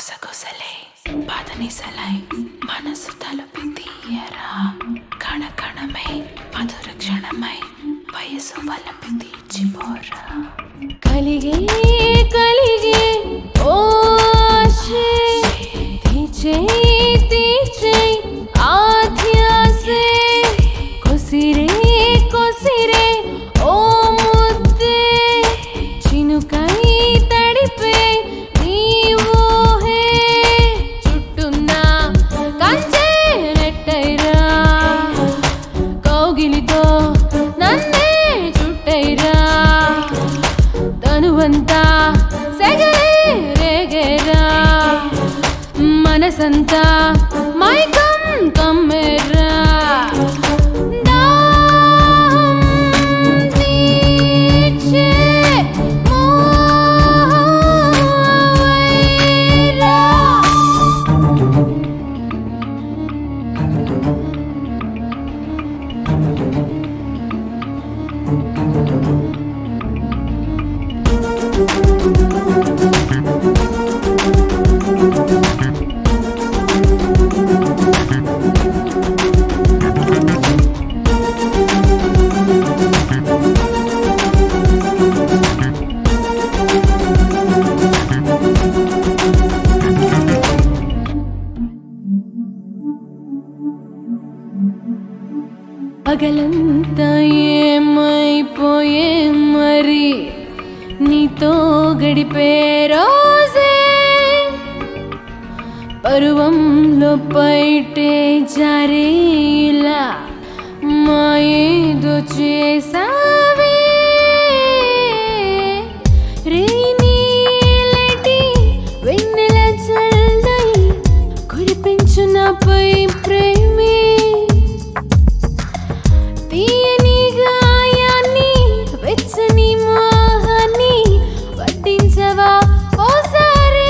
గుసగుసలే బాధనిసలై మనసు తలుపి తీయరా కణకణమై మధుర క్షణమై వయసు వలపి తీర్చిపోరా కలిగే కలిగే ఓషే తీర్చే తీర్చే ఆధ్యాసే కొసిరే కొసిరే ఓ ముద్దే చినుకై తడిపే నీవోహే చుట్టున్న కంచె నెట్టైరా కౌగిలితో నన్నే చుట్టైరా తనువంతా సెగలే రేగేరా మనసంతా మైకం కమ్మేరా పగలంతా ఏమైపోయే మరి నీతో గడిపే రోజే పరువంలో పైటే జారే ఇలా మాయేదో చేసావే రేనీలటి వెన్నెల చల్లై కురిపించు నాపై ప్రేమే తీయని గాయాన్ని వెచ్చని మోహాన్ని వడ్డించవా ఓసారి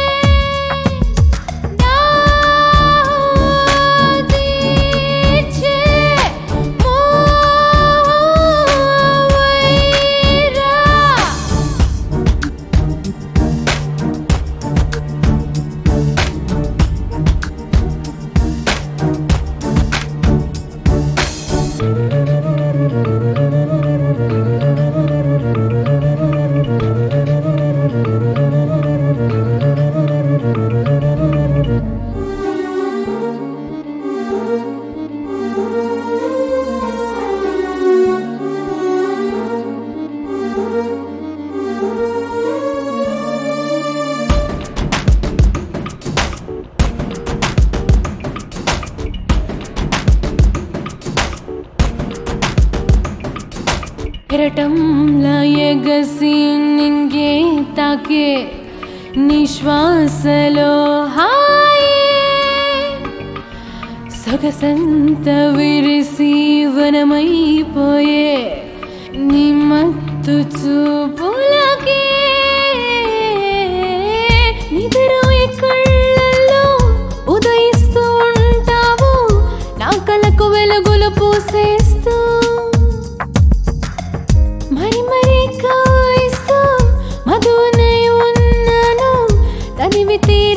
తీర్చే మోహవైరా కెరటంలా ఎగసి నింగే తాకే నిశ్వాసలో హాయే సొగసంత విరిసి వనమైపోయే నీ మత్తు చూపులకే నిద్రపోయే కళ్ళల్లో ఉదయిస్తూ ఉంటావు నా కళ్ళకు వెలుగులు పూసేస్తూ మరి మరి కవిస్తూ మధునై ఉన్నాను తనివి